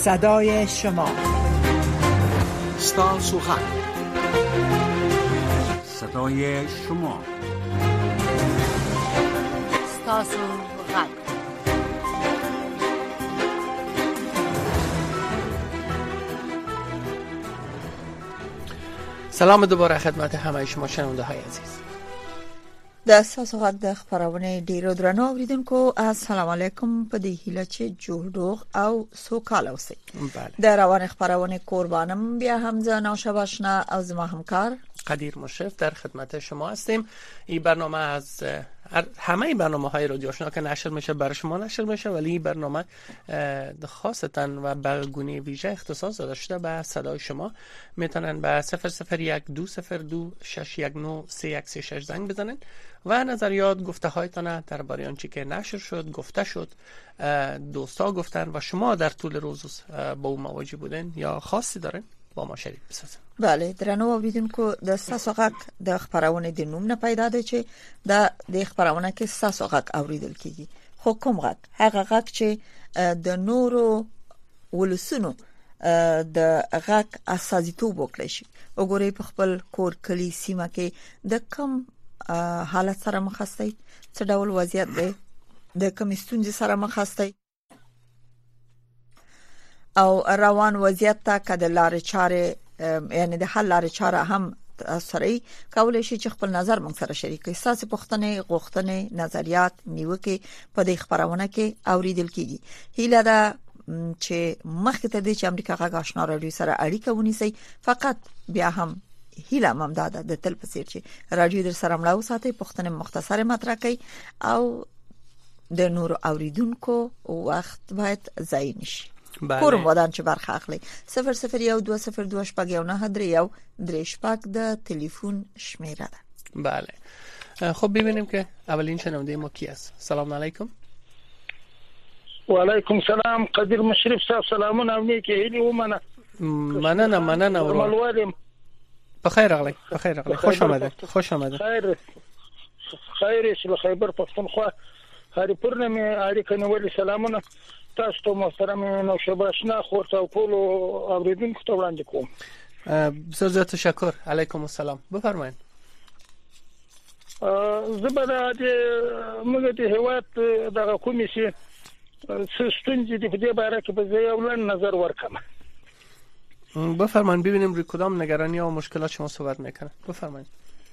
صدای شما. ستاسو غږ، صدای شما. ستاسو غږ. سلام دوباره خدمت همه شما شنونده های عزیز. د ستاسو غږ د خبرونه ډیرو درنو اوریدونکو، السلام علیکم. په دې هیله چې جوړ ډوغ او سوکاله اوسئ. د روان خبرونه قربانم بیا هم زه نوشا باشنا او زما همکار قدیر مشرف در خدمت شما هستیم. این برنامه از همه برنامه های رادیو آشنا که نشر میشه برای شما نشر میشه، ولی این برنامه خاصتا و به گونه ویژه اختصاص داشته به صدای شما. میتونن به 001-202-619-3136 زنگ بزنن و نظریات گفته هایتان درباره آنچه که نشر شد، گفته شد، دوستا گفتن و شما در طول روز با اون مواجه بودن یا خاصی دارن با ما شریک بسازن. بله درنو اوریدونکو، د ستاسو غږ د خبرونه د نوم نه پیدا دی چې د خبرونه کې ستاسو غږ اوریدل کیږي. خو کوم غږ؟ هغه غږ چې د نورو ولسونو د غږ اساسیتوب وکړي شي. وګورئ په خپل کور کلی سیمه کې د کم حالت سره مخ هستئ، څه ډول وضعیت دی، د کوم ستونزې سره مخ هستئ او روان وضعیت ته کده لارې چارې یعنی د حل لارې چاره هم سره کولای شي چې خپل نظر موږ سره شریک کړئ. تاسو پوښتنې، غوښتنې، نظریات نیوکه په دې خبرونه کې اوریدل کیږي. هیله ده چې مخکې ته د امریکا غږ آشنا رادیو سره اړیکه ونیسئ. فقط بیا هم هیله ممداده د تل په څیر چې رادیو در سره ملاو ساتي، پوښتنې مختصره مطرح کړئ او د نور اوریدونکو وخت باید ضایع نشي. کورم ودان چې برخه اخلي. 001202193 د تلیفون شمیره ده. بله. خب ببینیم که اولین شنونده ما کی است. سلام علیکم. و علیکم سلام. قدیر مشرف صاحب سلامونه نیکی هیلی و مننه ورو. بخیر راغلی. خوش آمده. خیر چې خیبر پختونخوا هری پرنمه اړیکه نیولې. سلامونه تاسو ته محترم نوشا باشنا خورته او ټول اوریدونکو ته وړاندې کوم. بسیار تشکر. علیکم السلام. بفرمایئ. زبر د موږ د هیواد د کمیسیون ستونزې د دې باره کې به یو لن نظر ورکم. بفرمایئ ببینیم روی کدام نگرانی و مشکلات شما صحبت میکنه. بفرمایئ.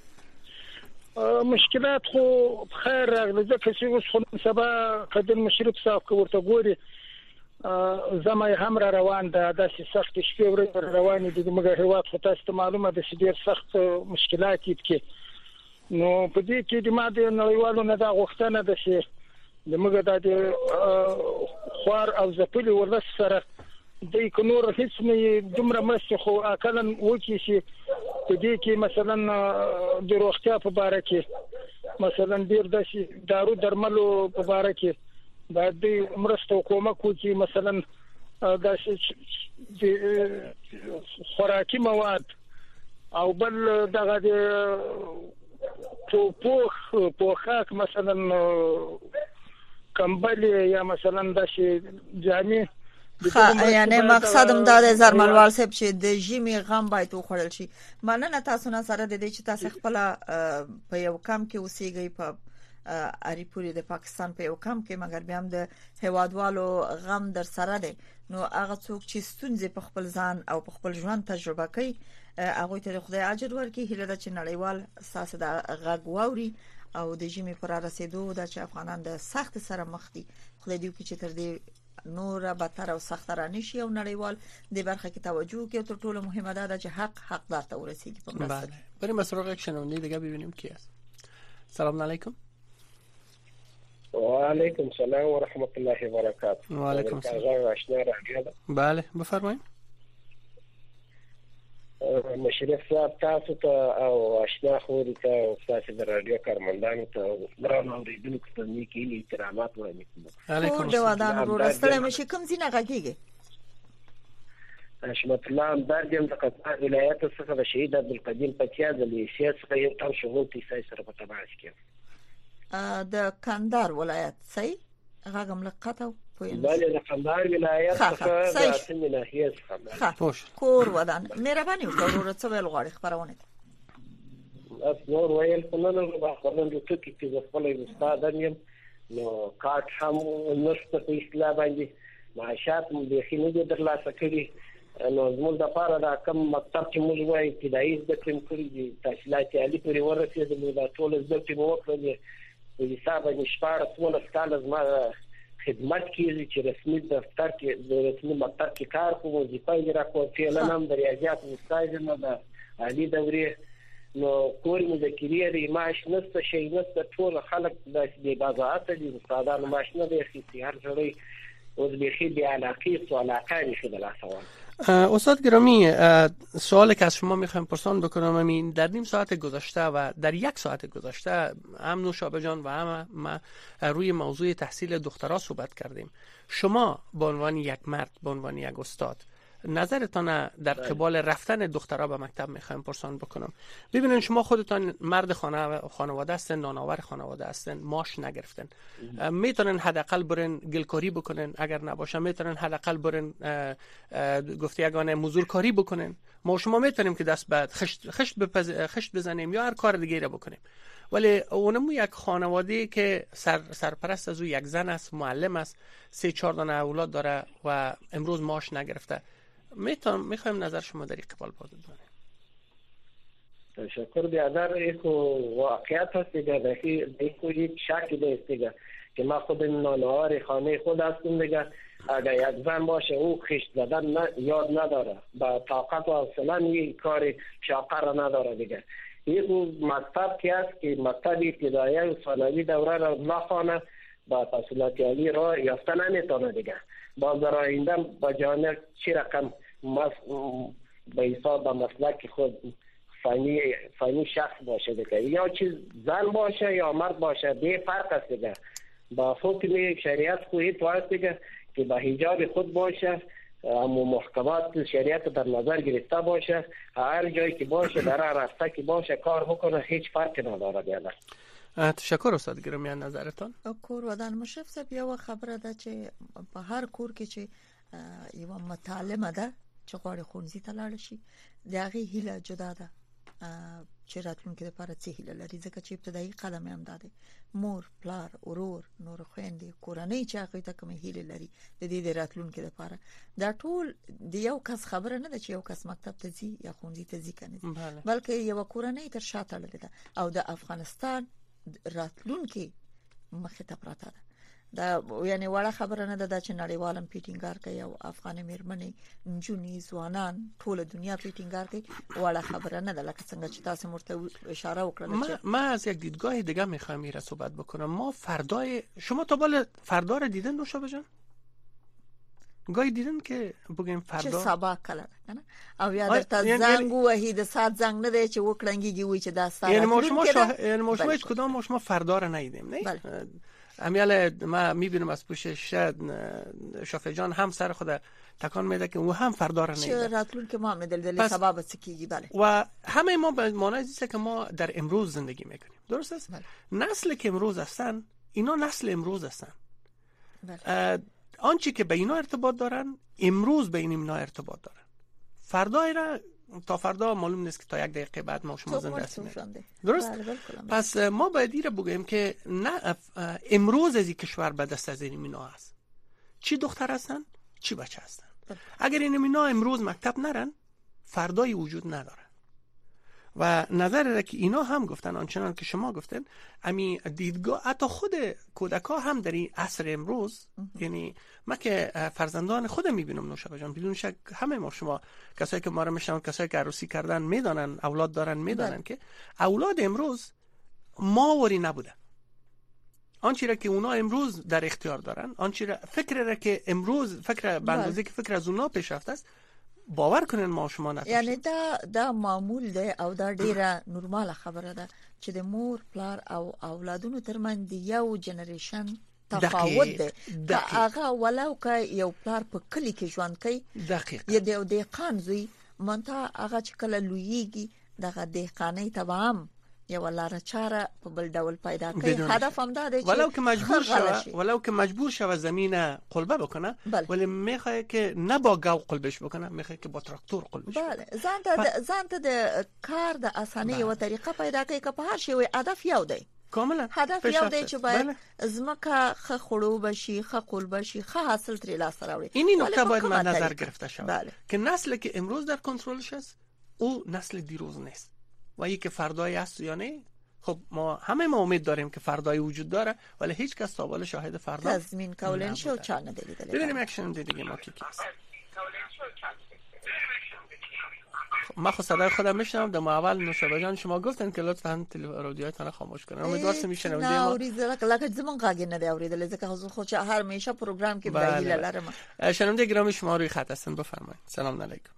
مشکلات خو خیر راغلی ځکه چې اوس خو سبا قدر مشرف صاحب ورته ګوري زمای هم را روان ده، د سخت شپې ورځ روانې دي. موږ هیواد خو تاسو ته معلومه ده چې ډېر سخت مشکلات دي. نو په دې کې د ماده نړیوالو نه دا غوښتنه ده چې د موږ د خوار او ځپلي ولس سره د نور هیڅ نه دومره مرسته خو اکلن وکړي چې په دې کې مثلا د روغتیا په اړه کې مثلا ډیر د دارو درملو په اړه کې باید د مرسته کومک وکړي. مثلا د خوراکي مواد او بل دغه د پوخاک مثلا کمبل یا مثلا د جامې. یعنی مقصدم دا د زرملوال صاحب چې د ژمي غم باید وخوړل شي. مننه تاسو نه سره د دې چې تاسو خپل په یو کم کې اوسېږئ په اریپوري د پاکستان په یو کم کې، مګر بیا هم د هوادوالو غم در سره دی. نو هغه څوک چې ستونزې په خپل ځان او په خپل ژوند تجربه کوي هغه ته خدای اجر ورکړي. هیله ده چې نړیوال اساس د غږ واوري او د ژمي پر رسیدو د افغانان د سخت سره مخ دي. خدای دې وکړي چې تر دې نور بدتر او سخت را نشي او نړیوال د برخه کې توجه کوي. تر ټولو مهمه ده چې حق دار ته ورسیږي په مرسته. بله. بریم سراغ یک شنونده دیگه ببینیم کی است. سلام علیکم. و علیکم سلام و رحمت الله و برکاته. و علیکم سلام. بله بفرمایید. مشرف صاحب تاسو ته او آشنا خوري ته او تاسو د رادیو کارمندانو ته درنو اوریدونکو ته نیکی احترامات وړاندې کوم. علیکم السلام. ورستله مشه کوم ځینه غږیږي. حشمت الله همداریم د قطار ولایت څخه د شهید عبدالقدیر پچیا د لیسې څخه یو تن شغل تیسای سره په تماس کې د کندهار ولایت صحیح غږم لقطو بله د کندهار ولایت څخه د اتمې ناحیې څخه کور ودان. مهرباني وکړه ورور څه ویل غواړي خبرونه اس نور ویل په نن ورځ خبرونه د ټکی چې خپل استاد یم نو کارت هم نشته په اصطلاح باندې معاشات مو به خینه د درلاسه کړي نو زموږ د پاره دا کم مکتب چې موږ وایي ابتدایي زده کړې کړې دي تحصیلات عالی پورې ورسېدل دا ټول زده کړې مو وکړې په حساب باندې شپږ څومره کال زما خدمت کیږي چې رسمي دفتر کې د رسمي مکتب کې کار کوم وظیفه یې راکوم چې نن د ریاضیات استاد نه د عالی دورې نو کور مذاکره دی معاش نشته شي نشته ټول خلک د بازارات دي استادانو معاش نه دی خسي هر ځای اوس به خي بي علاقه او علاقه نشده لاسوان. استاد گرامی، سوالی که از شما میخوایم پرسان بکنم همین در نیم ساعت گذشته و در یک ساعت گذشته هم نوشابه جان و هم ما روی موضوع تحصیل دخترها صحبت کردیم. شما به عنوان یک مرد، به عنوان یک استاد، نظرتان در قبال رفتن دخترها به مکتب میخوایم پرسان بکنم. ببینید شما خودتان مرد خانواده هستین، نانآور خانواده هستین، معاش نگرفتین، میتونن حداقل برن گلکاری بکنن، اگر نباشه میتونن حداقل برن گفته یگانه مزدورکاری بکنن. ما شما میتونیم که دست بعد خشت بزنیم یا هر کار دیگه را بکنیم، ولی اونمو یک خانواده که سرپرست از او یک زن است، معلم است، 3-4 دانه اولاد داره و امروز معاش نگرفته. میخوایم نظر شما در این قبال بدونیم. تشکر بیادر ایکو واقعیت هست دیگه ایکو یک شک است دیگه که ما خود نانوار خانه خود هستم دیگه اگر یک زن باشه او خشت زدن یاد نداره با طاقت و حوصله یک کار شاقه را نداره دیگه. ایکو مکتب که هست که مکتب ابتدایی و ثانوی دوره را نخوانه با تحصیلات عالی را یافته نمیتونه دیگه. باز در آینده با جانب چی رقم به حساب به مسلک خود فانی شخص باشه دیگه، یا چیز زن باشه یا مرد باشه به فرق است دیگه. با حکم شریعت خودی تو هست دیگه که با حجاب خود باشه، اما محکمات شریعت در نظر گرفته باشه، هر جایی که باشه در راسته که باشه کار بکنه هیچ فرقی نداره بیادر. تشکر استاد گرامی از نظرتان. کور ودان مشرف صاحب یو خبره ده چې په هر کور کې چې یو متعلمه ده چې غواړي ښوونځي ته لاړ شي د هغې هیله جدا ده چې راتلونکي لپاره څه هیله لري، ځکه چې ابتدایي قدم یې همدا دی. مور، پلار، ورور، نور خویندې، کورنۍ چې هغوی ته کومې هیلې لري د دې د راتلونکي لپاره، دا ټول د یو کس خبره نه ده چې یو کس مکتب ته ځي یا ښوونځي ته ځي که نه ځي، بلکې یوه کورنۍ تر شا تړلې ده او د افغانستان راتلونکي مخې ته پراته ده. دا یعنی وړه خبره نه ده چې نړیوالم پیټینګار کوي او افغان میرمنې، نجونې، ځوانان ټول دنیا پیټینګار کوي، وړه خبره نه ده. لکه څنګه چې تاسو مرته اشاره وکړل. ما از یک دیدگاه دیگه میخوام میره صحبت بکنم. ما فردای شما تا بال فردا رو دیدن نوشابه جان؟ گاهی دیدن که بگیم فردا چه سبا کله کنه او یا درته زنگ وهی د سات زنگ نه دی چې وکړنګي وي چې دا سات یعنی ما شما هیچ کدام ما شما فردا رو ندیدیم نه؟ امیال ما میبینم از پوش شافعی جان هم سر خود تکان میده که او هم فردا رو ندیده. چه راتلون که ما میدل سبب سکیگی. بله. و همه ما به معنای است که ما در امروز زندگی میکنیم. درست است؟ بله. نسل که امروز هستن اینا نسل امروز هستن. بله. آنچه که به اینا ارتباط دارن امروز به اینا ارتباط دارن. فردا را تا فردا معلوم نیست که تا یک دقیقه بعد ما شما زنده هستیم. درست؟ پس ما باید ایره بگیم که نه امروز از این کشور به دست از این اینا هست. چی دختر هستن؟ چی بچه هستن؟ اگر این اینا امروز مکتب نرن فردای وجود ندارن. و نظر را که اینا هم گفتن آنچنان که شما گفتن، امی دیدگاه حتی خود کودکا هم در این عصر امروز، یعنی ما که فرزندان خودم میبینم نوشابه جان، بدون شک همه ما شما کسایی که ما رو میشنون، کسایی که عروسی کردن میدانن، اولاد دارن میدانن که اولاد امروز ماوری نبوده. آنچه را که اونا امروز در اختیار دارن، آنچه را فکر را که امروز فکر بندازی که فکر از اونا پیش رفته است، باور کنین ما شما نه. یعنی دا معمول ده او دا ډیره نورماله خبره ده چې د مور، پلار او اولادونو ترمنځ یو جنریشن تفاوت ده. هغه ولو که یو پلار په کلی کې ژوند کوي، دقیق یا د دهقان زوی منته هغه چې کله لویږي دغه دهقانۍ ته هم یو لار چاره په بل ډول پیدا کوي. هدف هم دا دی ولو که مجبور شوه زمین قلبه بکنه ولی میخواد که نه با گاو قلبش بکنه، میخواد که با تراکتور قلبش بکنه. ځان ته د کار د اسانه یو طریقه پیدا کوي که په هر شی هدف یو دی. کاملا هدف یو دی چې باید زمکه خ خړو بشي، خ قلبه شي، خ حاصل تر لاس راوړي. این نکته باید مد نظر گرفته شود که نسلی که امروز در کنترلش است او نسل دیروز نیست و یک فردایی هست یا نه. خب همه ما امید داریم که فردایی وجود داره ولی هیچ کس تا حالا شاهد فردا تضمین کولن شو چا نه دیدل. ببینیم یک شنونده دیگه ما کی است. ما خود صدای خودم میشنم. در اول نوشابه جان شما گفتن که لطفاً رادیوتون خاموش کنید. امیدوارم میشنوید ما اوریدل لکه زمون غاګ نه دی اوریدل ځکه خو چې هر میشه پروګرام کې بهیله لرم. شنونده گرامی شما روی خط هستن، بفرمایید. سلام علیکم.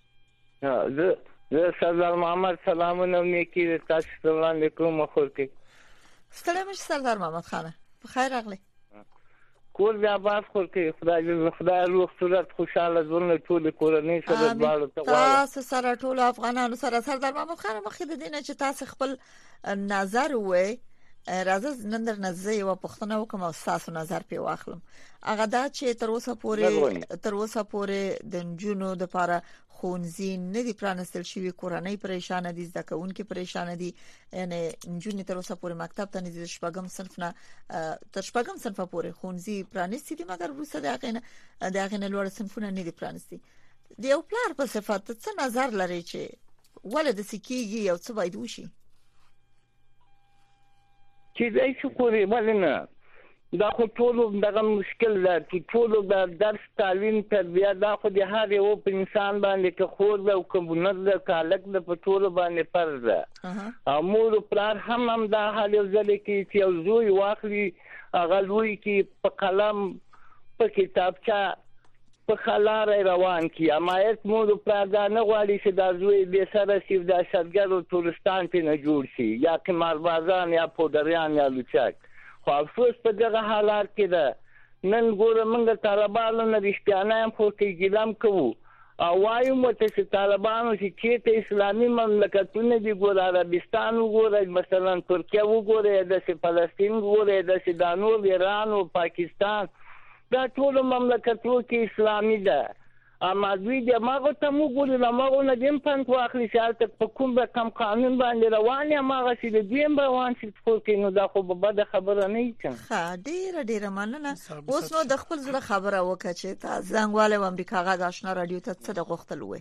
زه سردار محمد سلامونه نیکی تاسو ته وړاندې کوم. خو کې ستړی مش سردار محمد خان بخیر راغلی. کور بیا باز خو کې خدای روغ صورت خوشاله ژوند ټول کورنۍ سره باندې تاسو سره ټول افغانانو سره. سردار محمد خان مخکې د دینه چې تاسو خپل نظر وې راځه نن در نظر یو پښتنه وکم او تاسو نظر په واخلم. هغه دا چې تر اوسه پورې د جنونو د لپاره خونځي نه دي پرانستل شوی، کورنۍ پریشان دي، زده کوونکي پریشان دي. یعنی جنونو تر اوسه پورې مکتب ته نه دي، شپږم صنف نه تر شپږم صنف پورې خونځي پرانستي دي، مګر وروسته د هغه نه لوړ صنفونه نه دي پرانستي. د یو پلار په صفت څه نظر لري چې ولې د سکیږي او څه باید وشي؟ چې دای شو کوي ولنه دا خو ټول دغه مشکل ده چې ټول د درس تعلیم تربیه دا خو د هر یو په انسان باندې که خور ده او کومونه ده کالک ده په ټول باندې فرض ده. او مور پلار هم دا حال یو ځل کې چې یو زوی واخلي هغه لوی کې په قلم په کتابچه په خلار روان کی. امایت مور پلار دا نه غواړي چې دا زوی به سره سیف د شتګر او تورستان ته نه جوړ شي یا قماربازان یا پودریان یا لوچک. خو افسوس په دغه حالات کې ده. نن ګوره موږ طالبانو نه رښتیانه هم خو کې ګلم کوو او وایو مو چې طالبانو چې چیرته اسلامي مملکتونه دي ګوره عربستان وګوره مثلا ترکیه وګوره د فلسطین وګوره د سودان ایران او پاکستان دا ټول مملکتونه کې اسلامي ده. اما دوی د ماغه ته موږ له ماغه نه دیم پنځه واخلي چې تل په کوم به کم قانون باندې روان یا ماغه چې د دیم روان چې خو کې نو دا خو به بده خبره نه کړي. ښه ډیره مننه. اوس نو د خپل زړه خبره وکړه چې تاسو زنګواله و امریکا غا آشنا رادیو ته څه د غوښتل وې.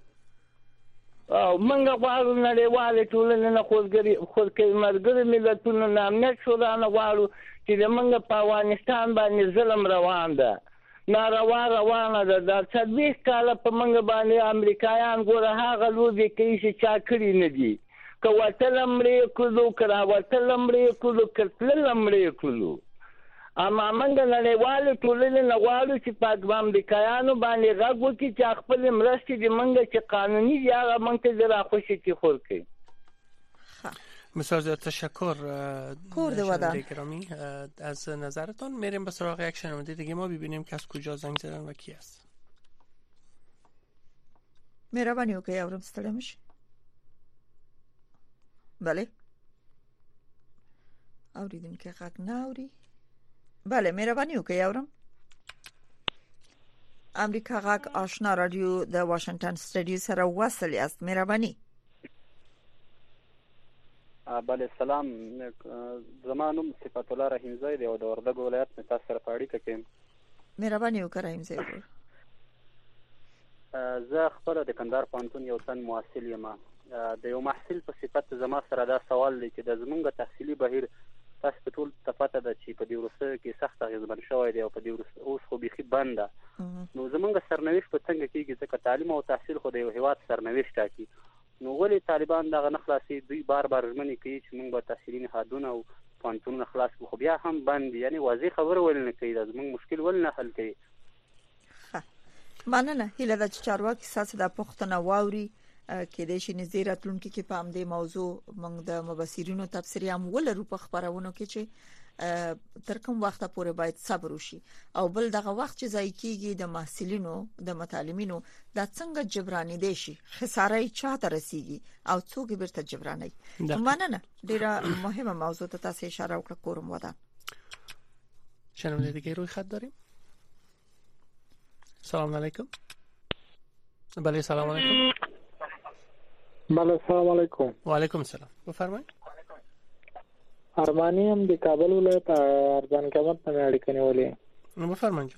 او منګه غواړو نړیواله ټولنه نه خو کې مرګره ملتونو نه امنیت شورا نه غواړو چې د منګه په افغانستان باندې ظلم روان ده، ناروا روانه ده. د 40 کال په منګه باندې امریکایان ګوره هغه لوبي کوي چې چا کړی نه دي. که وتل امرې کولو کرا وتل امرې کولو کتل امرې کولو. اما منګه نړیواله ټولنه نه غواړو چې په امریکایانو باندې غږ وکړي چې خپل مرستې د منګه چې قانوني دی هغه منګه زرا خوشي کی خور کوي. بسیار زیاد تشکر شنونده گرامی از نظرتان. میریم به سراغ یک شنونده دیگه ما ببینیم که از کجا زنگ زدن و کی است. مهربانی وکړئ اورم ستړی مشي. بله اوریدونکي غږ نه اوري. بله مهربانی وکړئ اورم. امریکا غږ آشنا رادیو د واشنگټن سټډیو سره وصل است. مهربانی. بله سلام، زمانم صفات الله رحیم زید او د وردګ ولایت نه تاسو سره پاړی کوم. مهرباني وکړئ رحیم زید. زه خپل د کندهار پوهنتون یو تن محصل یم. د یو محصل په صفت زما سره دا سوال دی چې د زمونږ تحصیلي بهیر تاسو په ټول تفاته ده چې په دې ورسره کې سخت اغیزمن شوی دی او په دې ورسره اوس خو بيخي بند ده. نو زمونږ سرنوشت په څنګه کېږي ځکه تعلیم او تحصیل خو د یو هیواد سرنوشت ټاکي. نو ولې طالبان دغه نخلاصي دوی بار ژمنې کوي چې موږ به تحصیلي نهادونه او پوهنتونونه خلاص کړو، خو بیا هم بند دي. یعنی واضح خبره ولې نه کوي، زموږ مشکل ولې نه حل کوي. مننه. هیله ده چې چارواکي ساسه د پښتنه واوري کې د شي نږدې راتلونکي کې په همدې موضوع موږ د مبصرینو تبصرې هم ولرو په خبرونو کې چې تر کوم وخت پورې باید صبر وشي او بل دغه وخت چې ځای کېږي د محصلینو د متعلمینو د څنګه جبرانی دي شي خساره چاته رسیږي او څوک بیرته جبرانی مننه ډیره مهمه موضوع ته تاسو اشاره وکړه کوم ودا شنونده دیگه روی خط داریم. سلام علیکم. بله سلام علیکم. بله سلام علیکم. و علیکم السلام. بفرمایید. ارمانی هم د کابل ولایت ارزان قیمت په اړه کنيولې. بفرمایید.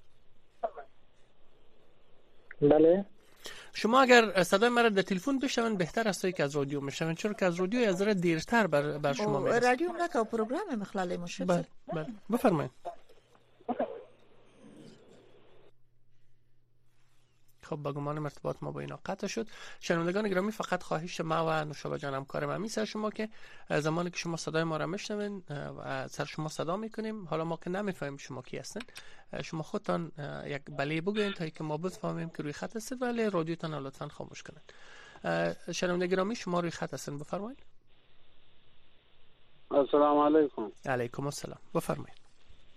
بله. شما اگر صدای مرا در تلفن بشنوید بهتر است که از رادیو بشنوید، چون که از رادیو از ذره دیرتر بر شما میرسه. رادیو نه پروگرام مخلال مشکل. بله بفرمایید. خب با گمان ارتباط ما با اینا قطع شد. شنوندگان گرامی، فقط خواهش ما و نوشابه جان همکار من میسه شما که زمانی که شما صدای ما را میشنوین و سر شما صدا میکنیم، حالا ما که نمیفهمیم شما کی هستین، شما خودتان یک بله بگوین تا اینکه ما بفهمیم که روی خط هستید، ولی رادیوتان لطفا خاموش کنید. شنوندگان گرامی شما روی خط هستین، بفرمایید. السلام علیکم. علیکم السلام، بفرمایید.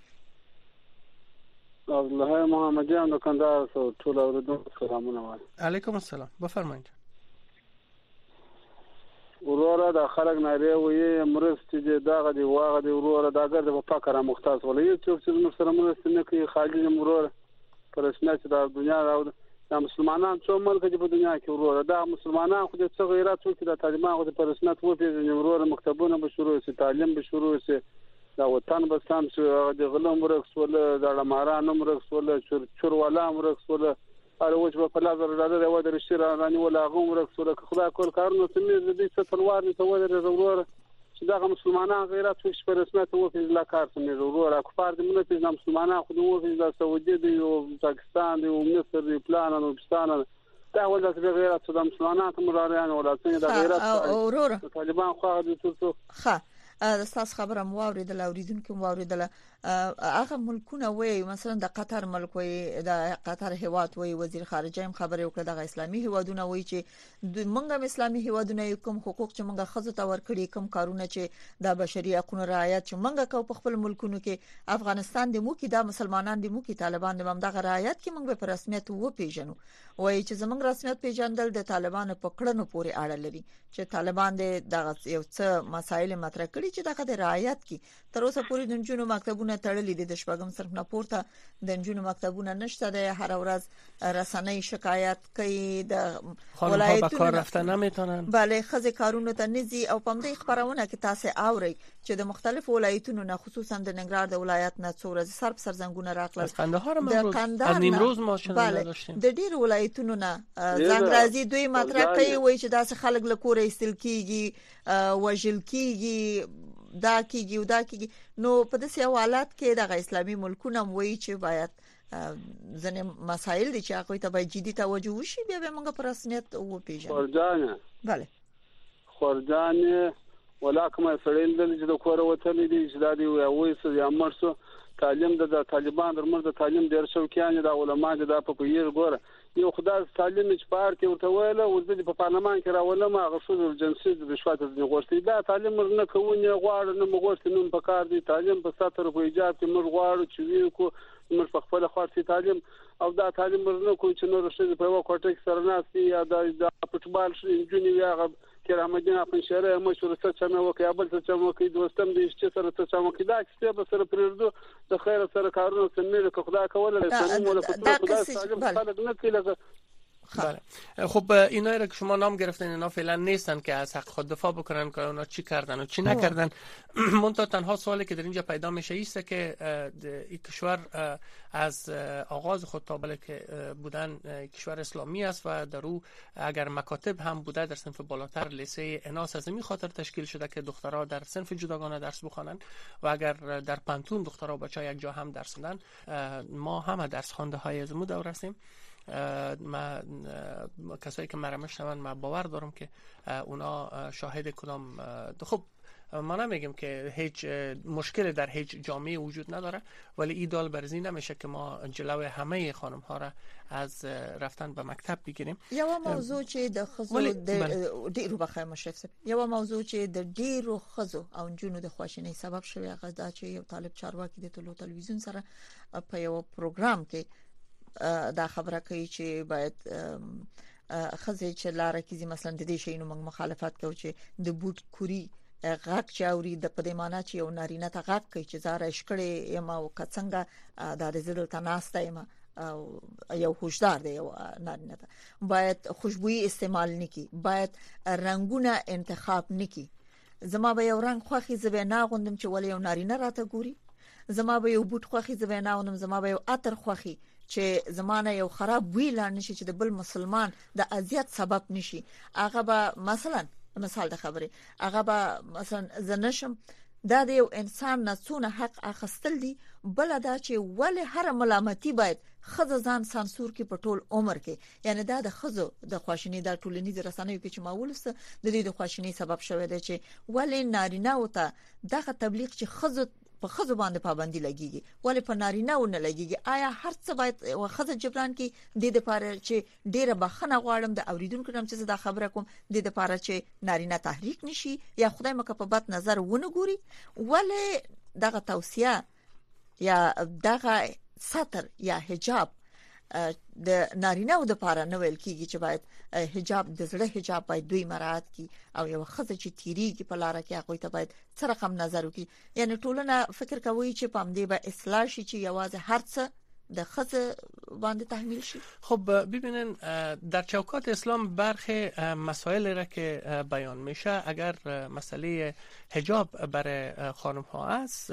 عبدالله محمدیان دکاندار سو ټول اوریدونکو سلامونه وایم. علیکم السلام، بفرمایید. وروره د خلک ناری وي مرستې دغه دی واغه دی وروره دا ګرځي په فقره مختص ولې څوک چې موږ سره مرستې نه کوي خالي وروره پرسنه چې د دنیا راو د مسلمانان څو ملک چې په دنیا کې وروره دا مسلمانان خو د څه غیرت وکړي د طالبان خو د پرسنه تو پیژنې وروره مکتبونه به شروع شي، تعلیم به شروع شي، دا وطن به سم شي، د غلم ورکسول د لماران ورکسول چور والا ورکسول اروج په لازر راځي و د رشتہ رانی ولا غوم ورکسول خدای کول کارونه سمې د دې څه تلوار ته ودرې وروره چې دا مسلمانان غیرت وکړي په رسمیت وو په لا کار سمې وروره کفار د ملت د مسلمانان خو نو په سعودي دی او پاکستان دی او مصر دی پلان او پاکستان دا ولدا د غیرت د مسلمانان ته مراريان ولا څنګه د غیرت وروره طالبان خو د څه ښه تاسو خبره مو اوریدل اوریدونکو مو اوریدل هغه ملکونه وي مثلا د قطر ملک وي د قطر هیواد وي وزیر خارجه هم خبرې وکړه د اسلامي هیوادونه وي چې موږ اسلامي هیوادونه کوم حقوق چې موږ خزو ته ورکړي کوم کارونه چې د بشري حقوقو رعایت چې موږ کو په خپل ملکونو کې افغانستان د مو کې د مسلمانان د مو کې طالبان د هم د رعایت کې موږ په رسمیت وو پیژنو وایي چې زموږ رسمیت پیژندل د طالبانو په کړنو پورې اړه لري چې طالبان د یو څه مسایل مطرح کړي چې دغه د رعایت کې تر اوسه پورې د جنونو مکتبونه تړلې دي، د شپږم صنف نه پورته د جنونو مکتبونه نشته، د هر ورځ رسنۍ شکایت کوي د ولایتونو کار رفتن نمیتونن، بله خزه کارونه ته نزي او په دې خبرونه کې تاسو اوري چې د مختلفو ولایتونو نه خصوصا د ننګرهار د ولایت نه څو ورځې سر په سر زنګونه راکړل، از قندهار از نیمروز ما شنیدل داشتیم، د ډیر ولایتونو نه زنګ راځي دوی مطرح کوي وایي چې داسې خلک له کوره ایستل کیږي وژل کیږي دا کیږي نو په داسې حالات کې د اسلامي ملکونو وایي چې باید ځنې مسایل دي چې هغه ته باید جدي توجه وشي بیا به موږ په رسمیت وپیژنو. خورجانه bale خورجانه ولاکمه سړیل د کوره وتل دي چې دا دی وایي چې یا مرسو تعلیم د طالبان درمر د تعلیم ډیر شوکیان د علماء د په کویر ګوره یو خدای تعلیم چې پار کې ورته ویله ورته په پارلمان کې راولم هغه شو جنسي د رشوت د غوښتي دا تعلیم نه کوي غواړي نه مغوښتي نن په کار دی تعلیم په 70 په ایجاب کې موږ غواړو چې ویکو موږ په خپل خاطر تعلیم او دا تعلیم نه کوي چې نور شي په یو کوټه کې سره ناسي یا د فوتبال شي جونی هغه کرامدین په شهر مشهور څه چمه وکي بل څه چمه وکي دوستم دې چې سره څه چمه وکي دا چې به سره پرېردو د خیر سره کارونه سمې له خدای کوله سمې ولا خدای نه کوي. بله خب اینایی را که شما نام گرفتین اینا فعلا نیستن که از حق خود دفاع بکنن که اونا چی کردن و چی نکردن. منتها تنها سوالی که در اینجا پیدا میشه ایست که این کشور از آغاز خود تا بله که بودن کشور اسلامی است و در او اگر مکاتب هم بوده در صنف بالاتر لیسه اناث از این خاطر تشکیل شده که دخترها در صنف جداگانه درس بخوانند و اگر در پانتون دخترها و بچه‌ها یک جا هم درس خوندن. ما هم درس خوانده های از مو دور هستیم. ما کسایی که مرا میشنون ما باور دارم که اونا شاهد کدام خب ما نمیگیم که هیچ مشکل در هیچ جامعه وجود نداره، ولی ایدال برزی نمیشه که ما جلوی همه خانم ها را از رفتن به مکتب بگیریم. یو موضوع چې د خزو د ډیرو بخای مشرف یو موضوع چې د ډیرو خزو او جنونو د خواشینۍ سبب شوی هغه دا چې یو طالب چارواکي د تلویزیون سره په یو پروګرام کې دا خبره کوي چې باید خزې چې لاره کې مثلا د دې شی نو موږ مخالفت کوو چې د بوت کوري غاک چاوري د پدې معنا چې یو نارینه ته غاک کوي چې زاره شکړې یم او کڅنګ د زړه تناسته یم او یو خوشدار دی یو نارینه ته باید خوشبوئی استعمال نکي، باید رنگونه انتخاب نکي. زما به یو رنگ خوخي زبې نه غوندم چې ولې یو نارینه راته ګوري، زما به یو بوت خوخي زبې نه غوندم، زما به یو عطر خوخي چې زمانه یو خراب وی لا نشي چې د بل مسلمان د اذیت سبب نشي. هغه به مثال د خبرې هغه به مثلا زنشم دا د یو انسان نه څونه حق اخستل دي، بل دا چې ولې هر ملامتي باید خزه ځان سانسور کې په ټول عمر کې، یعنی دا د خزو د خواشینۍ د ټولنیز رسنیو کې چې ماولسته د دې د خواشینۍ سبب شوی دی چې ولې نارینه وته دغه تبلیغ چې خزو په خزو باندې پابندي لګيږي ولې په نارینه و نه لګيږي. آیا هر څه باید خزه جبران کې د دې لپاره چې ډیره بخنه غواړم د اوریدونکو نم چې دا خبره کوم د دې لپاره چې نارینه تحریک نشي یا خدای مکه په بد نظر ونه ګوري، ولې دغه توصیه یا دغه ستر یا حجاب د نارینه و د لپاره نه ویل کیږي چې باید حجاب د زړه حجاب باید دوی مراعات کی او یو خزه چې تیریږي په لار کې هغه ته باید سره کم نظر وکړي. یعنی ټولنه فکر کوي چې پام دی به اصلاح شي چې یوازې هر څه د خزه باندې تحمیل شي. خب ببینن در چوکات اسلام برخی مسائل را که بیان میشه، اگر مسئله حجاب برای خانم ها است،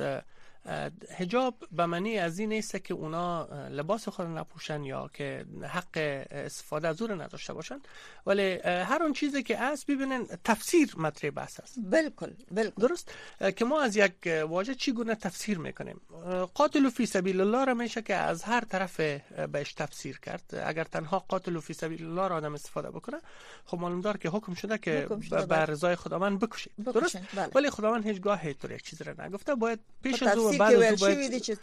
حجاب به معنی از این نیست که اونا لباس خود نپوشن یا که حق استفاده از اون نداشته باشن، ولی هر اون چیزی که هست ببینن تفسیر مطرح بحث است. بالکل درست که ما از یک واژه چگونه تفسیر میکنیم. قاتل فی سبیل الله را میشه که از هر طرف بهش تفسیر کرد. اگر تنها قاتل فی سبیل الله را آدم استفاده بکنه، خب معلوم دار که حکم شده که بر رضای خداوند بکشید. درست؟ ولی خداوند هیچگاه هیچ یک چیز را نگفته. باید پیش از او بعد از او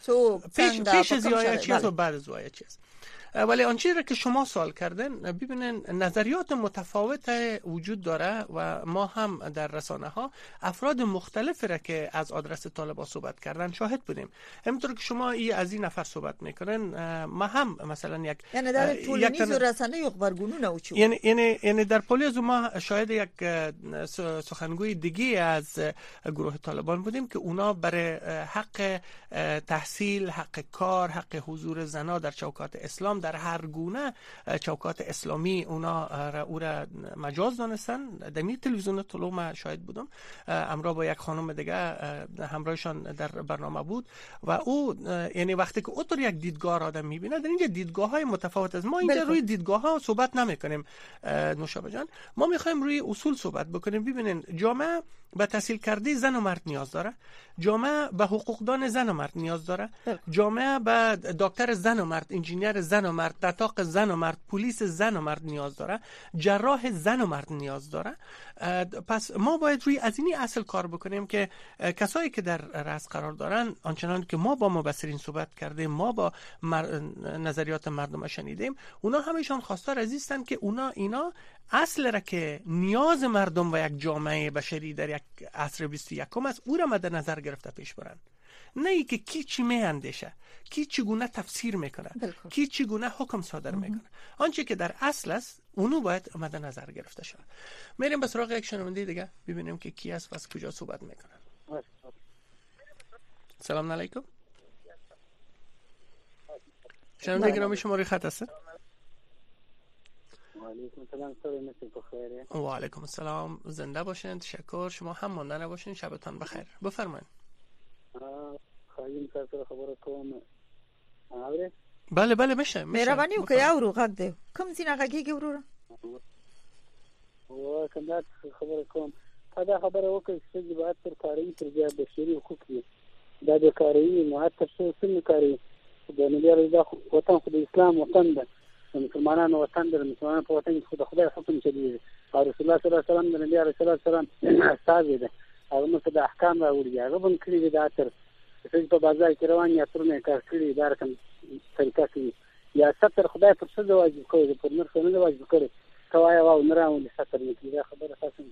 پیش از آیا چیز و بعد از آیا چیز. ولی آن چیزی که شما سوال کردن، ببینن نظریات متفاوت وجود داره و ما هم در رسانه ها افراد مختلف را که از آدرس طالبان صحبت کردن شاهد بودیم. همونطور که شما از این نفر صحبت میکنن، ما هم مثلا یک یعنی در تولنیز و رسانه خبرگونونه اوچو یعنی در پولیس ما شاهد یک سخنگوی دیگه از گروه طالبان بودیم که اونا برای حق تحصیل، حق کار، حق حضور زنا در چوکات اسلام در هر گونه چوکات اسلامی او را مجاز دانستن. در تلویزیون طلوع ما شاهد بودم، همراه با یک خانم دیگه همراهشان در برنامه بود و او یعنی وقتی که اونطور یک دیدگاه آدم میبینه، در اینجا دیدگاه‌های متفاوت است. ما اینجا روی دیدگاه‌ها صحبت نمی‌کنیم نوشابه جان، ما می‌خوایم روی اصول صحبت بکنیم. ببینین جامعه به تحصیل کرده زن و مرد نیاز داره، جامعه به حقوقدان زن و مرد نیاز داره، جامعه به دکتر زن و مرد، انجینیر زن و مرد، دتاق زن و مرد، پلیس زن و مرد نیاز داره، جراح زن و مرد نیاز داره. پس ما باید روی از این اصل کار بکنیم که کسایی که در رأس قرار دارن، آنچنان که ما با مبصرین صحبت کردیم، ما با نظریات مردم شنیدیم، اونا همیشان خواستار عزیزن که اینا اصل را که نیاز مردم و یک جامعه بشری در یک عصر 21 است، او را مد نظر گرفته پیش برن. نه ای که کی چی میاندیشه، کی چگونه تفسیر میکنه، کی چگونه حکم صادر میکنه. آنچه که در اصل است اونو باید مد نظر گرفته شود. میریم به سراغ یک شنونده دیگه ببینیم که کی است و از کجا صحبت میکنه. سلام علیکم. شنونده گرامی شما روی خط هستید؟ و علیکم السلام. زنده باشین. تشکر. شما هم مانده نباشین. شبتان بخیر. بفرمایید. خواهیم تاسو خبره کوم. اوره؟ بله میشه. مهرباني وکړئ او غږ دی. کوم ځای غږیږي وروره؟ و کنده خبره کوم. دا خبره وکړئ چې باید تر کاري تر ځای بشري حقوق دي. دا د کاري معتبر څه کاري د ملي وطن خو د اسلام وطن ده. مسلمانانو وطن ده. مسلمانانو په وطن کې خدای حکم چلی. او رسول الله صلی الله علیه وسلم د نبی علیه السلام استاد ده. هغه مو د احکام راوړي هغه بم کړی د اتر چې په بازار کې روان یا ترونه کار کړی دا رقم طریقه کوي یا ستر خدای پر څه واجب کوي پر نور څه نه واجب کوي توای او نه راوړي ستر نه کیږي خبره اساسا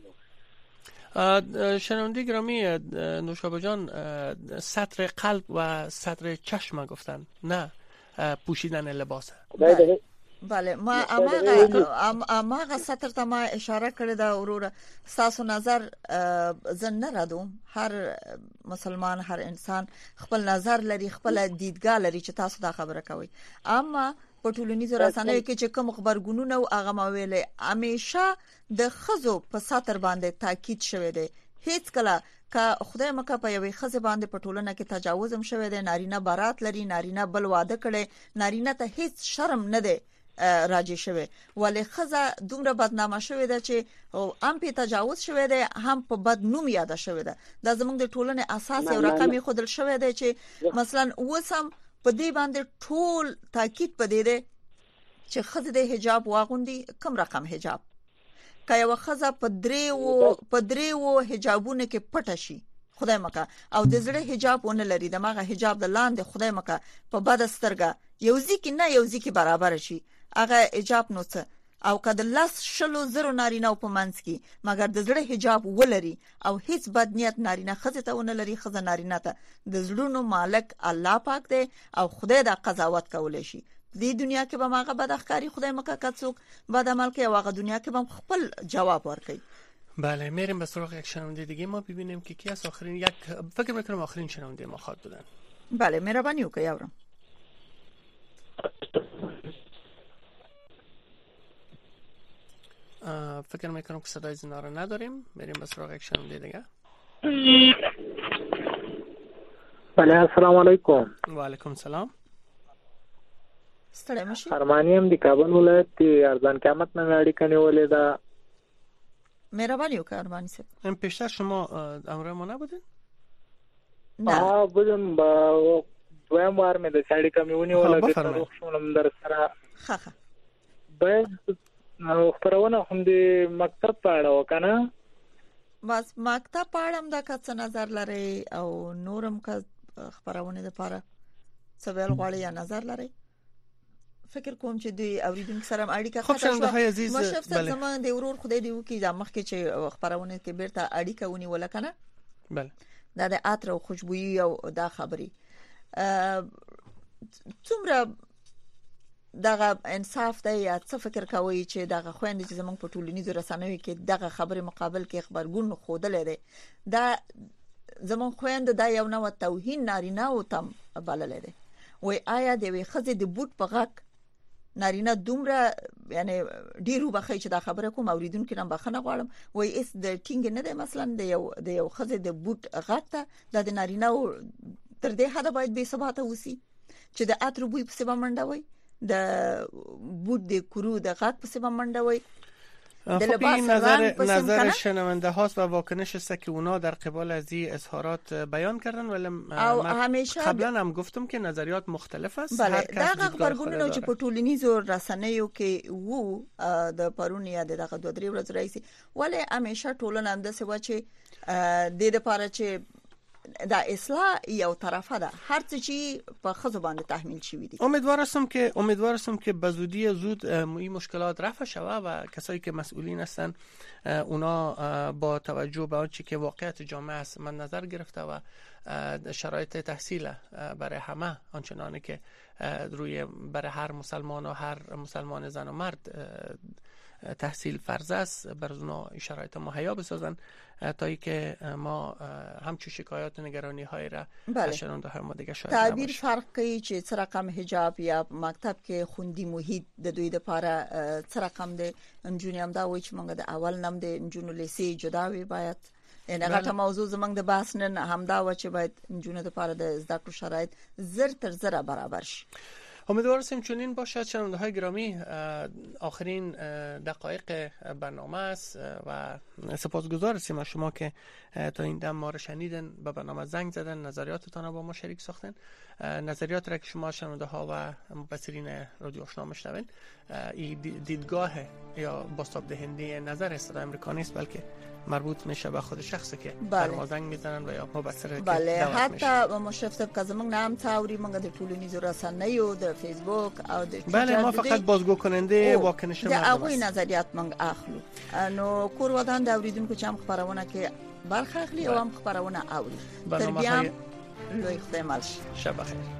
شنونده گرامی نوشابه جان سطر قلب و سطر چشم گفتن نه پوشیدن لباسه. بله ما اما سطر ته ما اشاره کړې ده وروره تاسو نظر زن نه ردوم هر مسلمان هر انسان خپل نظر لري خپل دیدګاه لري چې تاسو دا خبره کوي اما په ټولنیزو رسنیو کې چې کوم خبرګونونه او هغه ماویلې همیشه د خزو په ساتر باندې تاکید شوی دی هیڅ کله که خدای مکه په یوې خزه باندې په ټولنه کې تجاوز هم شوی دی نارینه بارات لري نارینه بل واده کړي نارینه ته هیڅ شرم نه دی راځي شوی ولې خزه دومره بدنامه شوی ده چې هم په تجاوز شوی دی هم په بد نوم یاد شوی ده د زمونږ د ټولنې اساس یو رقمي خودل شوی دی چې مثلا وسم په دې باندې ټول تاکید پدې ده چې خزه د حجاب واغوندي کم رقم حجاب کای وخزه په دریو حجابونه کې پټ شي خدای مکه او د زړه حجاب ونه لري دماغه حجاب د لاندې خدای مکه په بد سترګه یوځی کې نه یوځی کې برابر شي هغه حجاب نو څه او کله لاس شلو زرو نارینه په منځ کې مګر د زړه حجاب ولري او هیڅ بد نیت نارینه خزه ته ونه لري خزه نارینه ته د زړونو مالک الله پاک دی او خدای دا قضاوت کولای شي دې دنیا کې به ماغه بد اخکاری خدای مکه کڅوک بد عمل کوي واغه دنیا کې به خپل جواب ورکړي. بله میریم به سراغ یک شنونده دیگه ما ببینیم که کی از آخرین یک فکر میکنم آخرین شنونده ما خواد بودن. بله مهربانی وکړئ یارم. فکر میکنم که صدای زینا رو نداریم بریم به سراغ یک شنونده دیگه. بله السلام علیکم. و علیکم سلام. ستړی مشي. ارمانیم دی کابل ولایت دی ارزان قیامت نه اړیکه نیولې ده. مهربانی وکړئ ارمانی صاحب. این پیشتر شما امروز ما نبودین؟ نه بودم با دویم وار مې د اړیکه میونی ولا د تاریخ در سره خخه به خبرونه هم د مکتب پاړه وکنه بس مکتب پاړم دا څه نظر لري او نورم که خبرونه لپاره څه ویل غواړي یا نظر لري فکر کوم چې دوی اوریدونکو سره اړیکه خب شنونده عزیز بله زمان د ورور خدای دی وکي د مخکې چې خبرونه کې بیرته اړیکه ونی ولکنه بله دا د عطر او خوشبوئی او دا خبري څومره دغه انصاف دی یا څه فکر کوي چې دغه خويند چې زمونږ په ټولنیزو رسنیو کې دغه خبره مقابل کې خبرګون خوده لري دا زمونږ خويند دا یو نوع توهین نارینه او تم بلل لري وای آیا د وی خزه د بوت په غک نارینه دومره یعنی ډیرو بخی چې دا خبره کوم اوریدونکو نن بخنه غواړم وای اس د ټینګ نه دی مثلا د یو خزه د بوت غک ته د نارینه تر دې حد باید به ثبات وسی چې د اتر بوی په سبا منډوي د بود د کرو د غاک په سبا منډوي خب این نظر شنونده هاست و واکنش است که اونا در قبال از این اظهارات بیان کردن ولی قبلا هم گفتم که نظریات مختلف است هر کس دیدگاه خود داره چې په ټولنیزو رسنیو کې وو د پرون یا دغه 2-3 ورځې راځي ولی همیشه ټولنه هم د سوا چې د لپاره چې دا اصلاح یو طرفه ده هر څه چې په خزو باندې تحمیل شوی دي امیدوارم که به زودی زود این مشکلات رفع شوه و کسایی که مسئولین هستن اونا با توجه به آنچه که واقعیت جامعه است من نظر گرفته و شرایط تحصیل برای همه آنچنانه که روی برای هر مسلمان و هر مسلمان زن و مرد تحصیل فرض است بر اونا شرایط مهیا بسازن تا ای که ما همچون شکایات و نگرانی های را شنونده های ما دیگه شاید تعبیر فرق کوي چې څه رقم حجاب یا مکتب کې خوندي محیط د دوی لپاره څه رقم دی انجونی هم دا وایي چې موږ د اول نم د انجونو لیسي جدا وي باید ان هغه موضوع زمنګ د بحث نن هم دا و چې باید انجونو لپاره د زده کړو شرایط زر تر زر برابر شي. امیدوارم چنین باشد. شنونده های گرامی آخرین دقایق برنامه است و سپاسگزار هستیم از شما که تا این دم ما رو شنیدن به برنامه زنگ زدن نظریاتتان رو با ما شریک ساختن نظریات را که شما شنونده ها و مبصرین رادیو آشنا میشنوین این دیدگاه یا بازتاب دهنده نظر صدای آمریکا نیست، بلکه مربوط میشه به خود شخصی که بله. در ما زنگ میزنن و یا مبصر که بله دعوت میشه. حتی مشرف که زمونږ نام تاوري موږ د ټولنیزو رسنیو د فیسبوک او د بله ما فقط بازگو کننده واکنش مردم مردم هغوی نظریات موږ اخلو. نو کور ودان د اوریدونکو چې هم خبرونه کې برخه اخلي او هم خبرونه اوري. تر بیا لوی خدای مل شي. شب بخیر.